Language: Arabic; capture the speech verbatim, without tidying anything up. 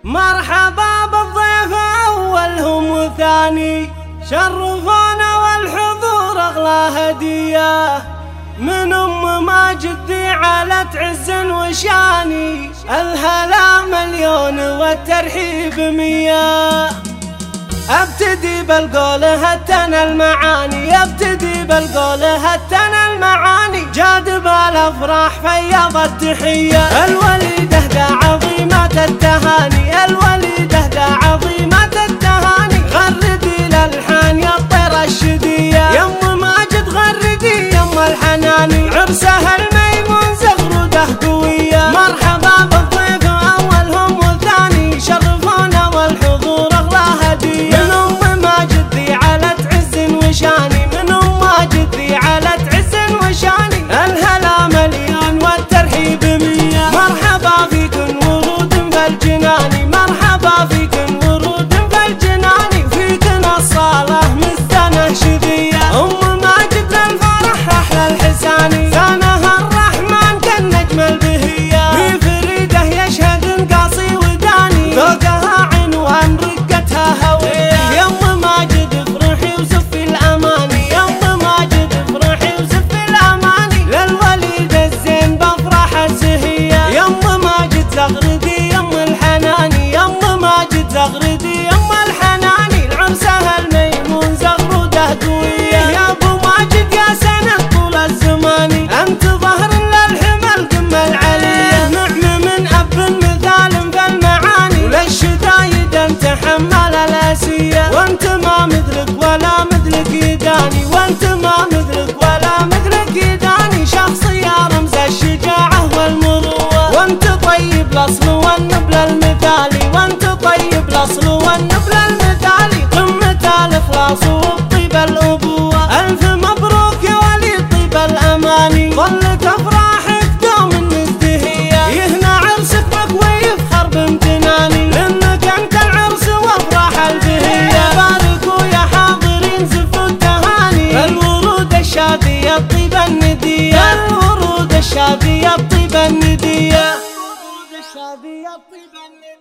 مرحبا بالضيف أولهم وثاني، شرفونا والحضور أغلى هدية من أم ماجد ذي علة عز وشاني. الهلا مليون والترحيب مية. ابتدي بالقول هتنا المعاني، ابتدي بالقول هتنا المعاني. جاذب الافراح فيض التحيه، الوليده ذا عظيمه التهاني، الوليده ذا عظيمه التهاني. غردي للحان يا الطير الشديه، يم ماجد غردي يم الحناني. عرسها الميمون زغروده قويه، مرحبا بالضيف اولهم والثاني. شرفونا والحضور اغلى هديه من ام ماجد ذي علة عز وشاني، من ام ماجد ذي علة عز وشاني. الهلا مليون والترحيب مية. مرحبا فيكن ورود فالجنان، مرحبا فيكن ورود فالجنان. فيكن الصالة مستنه شذية، ام ماجد للفرح احلى الحساني. زانها الرحمن كالنجم البهية، في فريده يشهد قاصي وداني. فوقها عنوان رقتها هوية، يم ماجد افرحي وزفي الاماني، يم ماجد افرحي وزفي الاماني. للوليد الزين بفرح السهية، يم ماجد زغردي يم الحناني، يم ماجد زغردي يم الحناني. العرسها الميمون زغروده قوية، يا ابو ماجد يا سند طول الزمان. انت ظهر للحمل قمة العلية، نعم من اب مثال فالمعاني. وللشدايد انت حمل الاسية، وانت ما مثلك ولا مثلك يداني، وانت ما مثلك ولا مثلك يداني. شخصية رمز الشجاعة والمروة، وانت طيب الاصل والنبل المثالي، وانت طيب الاصل والنبل المثالي. قمة الاخلاص والطيب الابوة، الف مبروك يا ولي طيب الاماني. ظلت افراحك دوم مزدهية، يهنى عرسك بك ويفخر بامتناني. لانك انت العرس وافراح البهية، باركوا يا حاضرين زفوا التهاني. الورود الشاذية الطيب الندية، الورود الشاذية الطيب الندية، الورود الشاذية الطيب الندية.